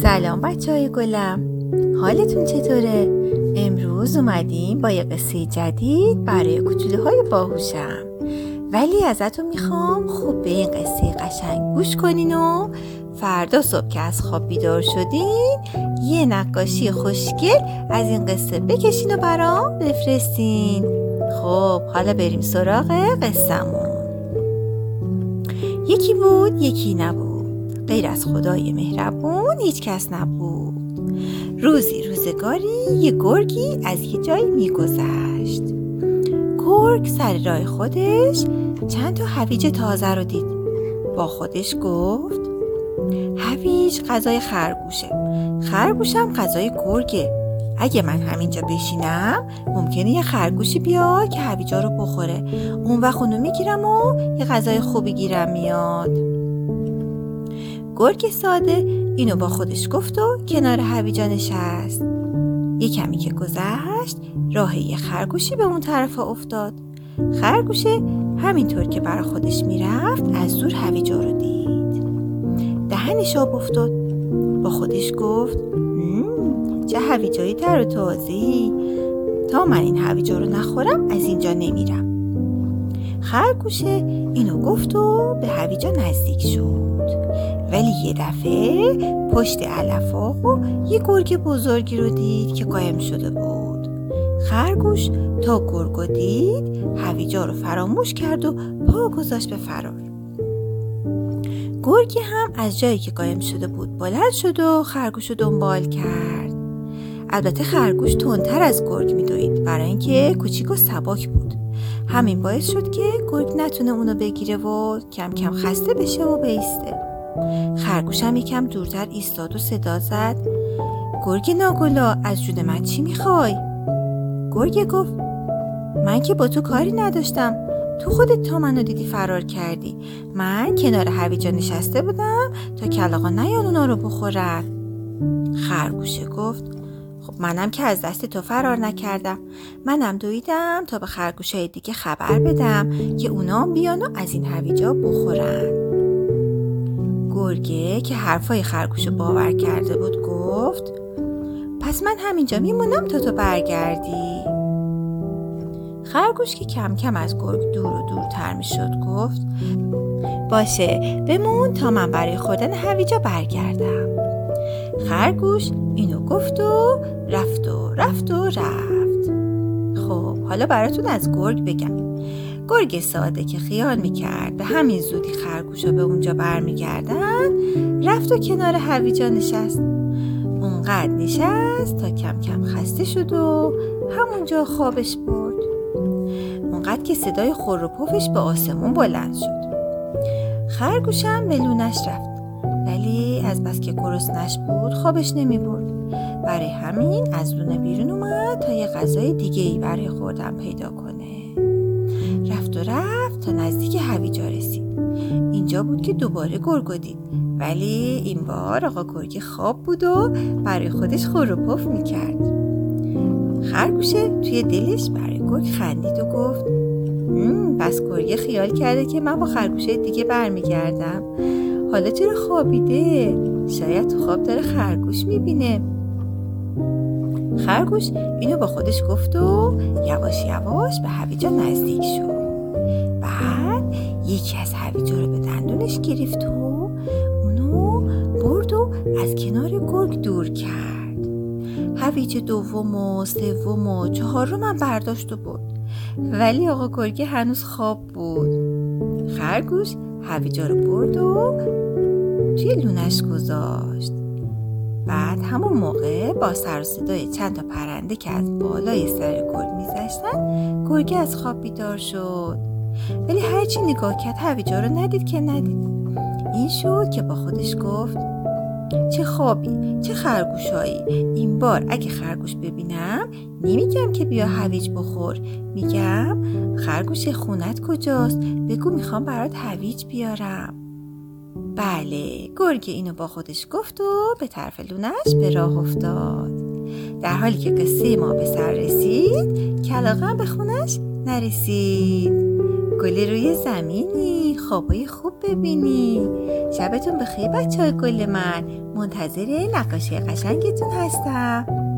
سلام بچه‌های گلم، حالتون چطوره؟ امروز اومدیم با یه قصه جدید برای کوچولوهای باهوشم. ولی ازتون میخوام خوب به این قصه قشنگ گوش کنین و فردا صبح که از خواب بیدار شدین یه نقاشی خوشگل از این قصه بکشین و برام بفرستین. خب حالا بریم سراغ قصه‌مون. یکی بود یکی نبود، غیر از خدای مهربون هیچ کس نبود. روزی روزگاری یه گرگی از یه جایی میگذشت. گرگ سر راه خودش چند تا هویج تازه رو دید. با خودش گفت هویج غذای خرگوشه، خرگوشم غذای گرگه. اگه من همینجا بشینم ممکنه یه خرگوشی بیاد که هویجا رو بخوره، اون وقت اونو میگیرم و یه غذای خوبی گیرم میاد. گرگ ساده اینو با خودش گفت و کنار هویجا نشست. یه کمی که گذشت راه یه خرگوشی به اون طرف افتاد. خرگوشه همینطور که برای خودش میرفت از دور هویجا رو دید. دهنش آب افتاد. با خودش گفت چه هویجایی تر و تازه‌ای، تا من این هویجا رو نخورم از اینجا نمیرم. خرگوشه اینو گفت و به هویجا نزدیک شد. ولی یه دفعه پشت علف آقا یه گرگ بزرگی رو دید که قایم شده بود. خرگوش تا گرگو دید هویجا رو فراموش کرد و پا گذاشت به فرار. گرگ هم از جایی که قایم شده بود بلند شد و خرگوش رو دنبال کرد. البته خرگوش تندتر از گرگ میدوید، برای اینکه کوچیک و سبک بود. همین باعث شد که گرگ نتونه اونو بگیره و کم کم خسته بشه و بایسته. خرگوش هم یکم دورتر ایستاد و صدا زد گرگ ناگلا، از جون من چی میخوای؟ گرگ گفت من که با تو کاری نداشتم، تو خودت تا منو دیدی فرار کردی. من کنار هویجا نشسته بودم تا کلاغا نیان اونا رو بخورن. خرگوشه گفت خب منم که از دست تو فرار نکردم، منم دویدم تا به خرگوشای دیگه خبر بدم که اونا بیان و از این هویجا بخورن. گرگه که حرفای خرگوشو باور کرده بود گفت پس من همینجا میمونم تا تو برگردی. خرگوش که کم کم از گرگ دور و دورتر میشد گفت باشه بمون تا من برای خوردن هویجا برگردم. خرگوش اینو گفت و رفت و رفت و رفت. خب حالا براتون از گرگ بگم. گرگ ساده که خیال میکرد به همین زودی خرگوشا به اونجا برمیگردن، رفت و کنار هویجا نشست. اونقدر نشست تا کم کم خسته شد و همونجا خوابش برد. اونقدر که صدای خور و پفش به آسمون بلند شد. خرگوشم به لونش رفت، ولی از بس که گرسنش بود خوابش نمی برد. برای همین از لونه بیرون اومد تا یه غذای دیگه‌ای برای خوردن پیدا کنه. رفت و رفت تا نزدیک هویجا رسید. اینجا بود که دوباره گرگو دید، ولی این بار آقا گرگ خواب بود و برای خودش خور و پف میکرد. خرگوشه توی دلش برای گرگ خندید و گفت بس گرگ خیال کرده که من با خرگوشه دیگه برمیگردم. حالا چرا خوابیده؟ شاید تو خواب داره خرگوش میبینه. خرگوش اینو با خودش گفت و یواش یواش به هویجا نزدیک شد. بعد یکی از هویجا رو به دندونش گرفت و اونو برد و از کنار گرگ دور کرد. هویج دوم و سوم و چهارم هم برداشت و برد، ولی آقا گرگ هنوز خواب بود. خرگوش هویجا رو برد و توی لونش گذاشت. بعد همون موقع با سر و صدای چند تا پرنده که از بالای سر گرگ می‌گذشتن گرگ از خواب بیدار شد. ولی هرچی نگاه کرد هویجا رو ندید که ندید. این شد که با خودش گفت چه خوابی، چه خرگوشایی. این بار اگه خرگوش ببینم نمیگم که بیا هویج بخور، میگم خرگوش خونت کجاست؟ بگو میخوام برات هویج بیارم. بله، گرگ اینو با خودش گفت و به طرف لونش به راه افتاد. در حالی که قصه ما به سر رسید کلاغ هم به خونش نرسید. گل روی زمینی، خوابای خوب ببینی. شبتون بخیر بچه‌های گل من. منتظر نقاشی قشنگتون هستم.